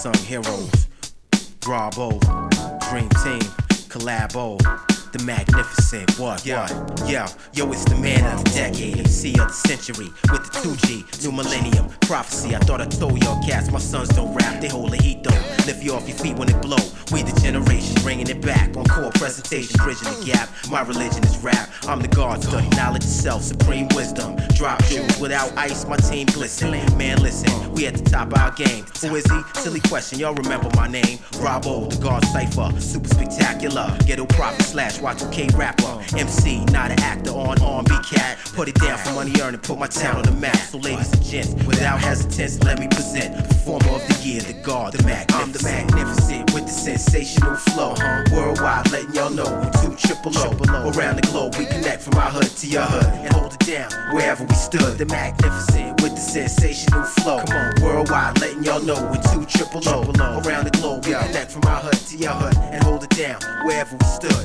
unsung heroes. Bravo, Dream Team, Collabo, the magnificent, what? Yo, it's the man of the decade, MC of the century, with the 2G, new millennium, prophecy. I thought I told y'all cats, my sons don't rap, they hold the heat though. Lift you off your feet when it blow. We the generation, bringing it back, on core presentation, bridging the gap. My religion is rap, I'm the God, study knowledge itself, supreme wisdom. Drop jewels without ice, my team glisten. Man, listen, we at the top of our game. Who is he? Silly question, y'all remember my name. Bravo, the God Cypher, super spectacular. Ghetto prophet slash Y2K rapper. MC, not an actor on R&B cat. Put it down for money earned and put my town on the map. So ladies and gents, without hesitance, let me present performer of the year, the God, the magnificent. I'm the magnificent with the sensational flow. Worldwide, letting y'all know we 2 triple O. Around the globe, we connect from our hood to your hood and hold it down wherever we stood. The magnificent with the sensational flow. Worldwide, letting y'all know we 2 triple O. Around the globe, we connect from our hood to your hood and hold it down wherever we stood.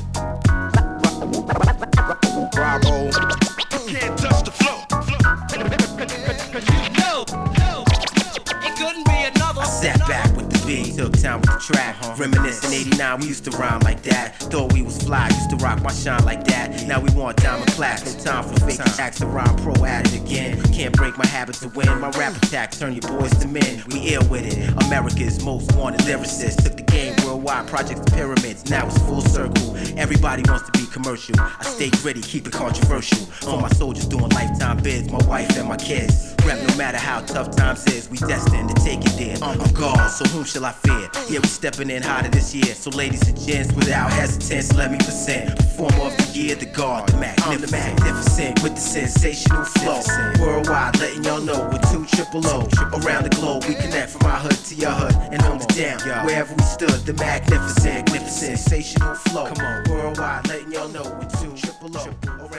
Bravo. You can't touch the flow. Cause you know it couldn't be another. I sat back with the beat, took time with the track. Reminiscing 89, we used to rhyme like that. Thought we was fly, used to rock my shine like that. Now we want diamond plaques, no time for fake acts to rhyme pro at it again. Can't break my habit to win. My rap attacks turn your boys to men. We ill with it. America's most wanted lyricist. Took the game worldwide, projects to pyramids. Now it's full circle. Everybody wants to be commercial. I stay gritty, keep it controversial. For my soldiers doing lifetime bids, my wife and my kids. Rap no matter how tough times is, we destined to take it there. I'm God, so whom shall I fear? Yeah, we stepping in hotter this year. So ladies and gents, without hesitance, let me present performer of the year, the God, the magnificent with the sensational flow. Worldwide, letting y'all know we're 2 triple O. Around the globe, we connect from our hood to your hood and hold it down wherever we stood. The magnificent, sensational flow. Worldwide, letting y'all know we're 2 triple O.